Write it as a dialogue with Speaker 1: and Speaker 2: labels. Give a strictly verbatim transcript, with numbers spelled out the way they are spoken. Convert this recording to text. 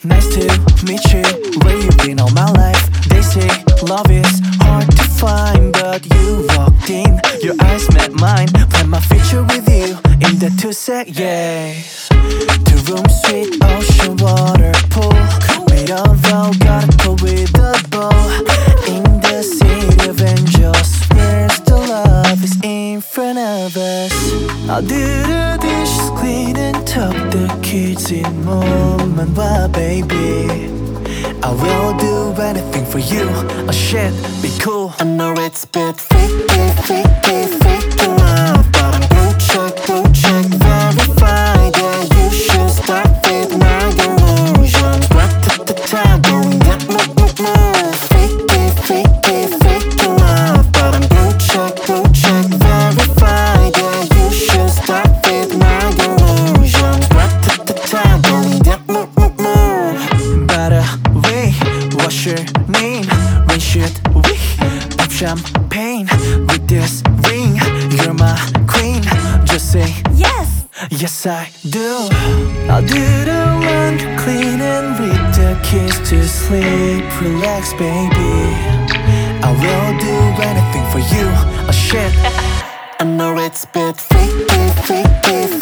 Speaker 1: Nice to meet you. Where you been all my life? They say love is hard to find, but you walked in, your eyes met mine. Plan my future with you in the two sec, yeah. Two room suite, ocean water pool. Made of all, gotta go with the bow. In the city of angels, where's the love is in front of us. I'll do the dishes, clean and tuck the kids in moment, but baby, I will do anything for you. Oh shit, be cool.
Speaker 2: I know it's a bit freaky, freaky, freaky love, but I'm blue check, blue check, verified. Yeah, you should stop with my illusions. Right to the time, going get move, move, move. Freaky, freaky, freaky love, but I'm blue check, blue check, verified. Yeah, you should stop with my illusions. Right to the time, going get move, move, move.
Speaker 1: By the way, what's your name? When should we pop champagne with this ring? You're my queen, just say
Speaker 3: Yes!
Speaker 1: yes I do. I'll do the laundry, clean and read the kids to sleep. Relax baby, I will do anything for you. Oh shit.
Speaker 2: I know it's a bit freaky, freaky,